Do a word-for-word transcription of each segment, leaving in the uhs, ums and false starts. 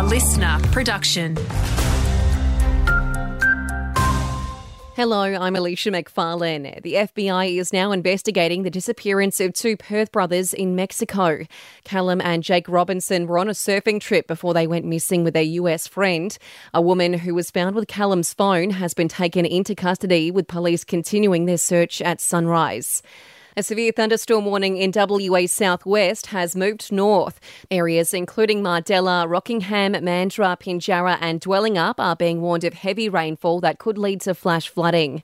listener production. Hello, I'm Alicia McFarlane. The F B I is now investigating the disappearance of two Perth brothers in Mexico. Callum and Jake Robinson were on a surfing trip before they went missing with their U S friend. A woman who was found with Callum's phone has been taken into custody, with police continuing their search at sunrise. A severe thunderstorm warning in W A southwest has moved north. Areas including Mardella, Rockingham, Mandurah, Pinjarra and Dwellingup are being warned of heavy rainfall that could lead to flash flooding.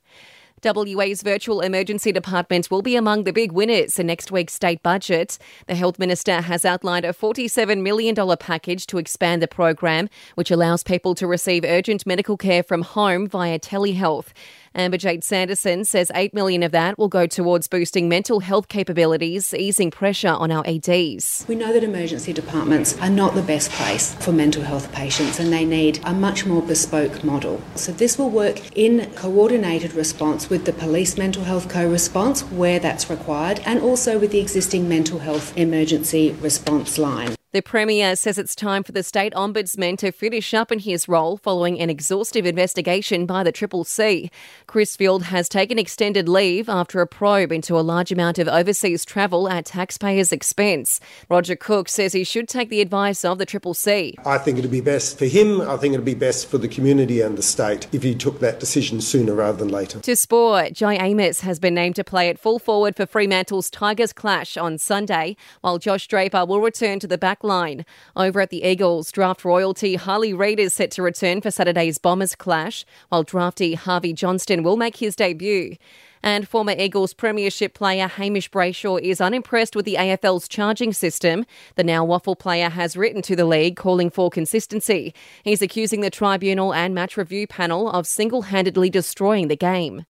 W A's Virtual Emergency Department will be among the big winners in next week's state budget. The Health Minister has outlined a forty-seven million dollars package to expand the program, which allows people to receive urgent medical care from home via telehealth. Amber Jade Sanderson says eight million dollars of that will go towards boosting mental health capabilities, easing pressure on our E Ds. We know that emergency departments are not the best place for mental health patients, and they need a much more bespoke model. So this will work in coordinated response with the police mental health co-response where that's required, and also with the existing mental health emergency response line. The Premier says it's time for the State Ombudsman to finish up in his role following an exhaustive investigation by the Triple C. Chris Field has taken extended leave after a probe into a large amount of overseas travel at taxpayers' expense. Roger Cook says he should take the advice of the Triple C. I think it'd be best for him, I think it'd be best for the community and the state if he took that decision sooner rather than later. To sport, Jai Amos has been named to play at full forward for Fremantle's Tigers clash on Sunday, while Josh Draper will return to the back line. Over at the Eagles, draft royalty Harley Reid is set to return for Saturday's Bombers clash, while draftee Harvey Johnston will make his debut. And former Eagles premiership player Hamish Brayshaw is unimpressed with the A F L's charging system. The now Waffle player has written to the league calling for consistency. He's accusing the tribunal and match review panel of single-handedly destroying the game.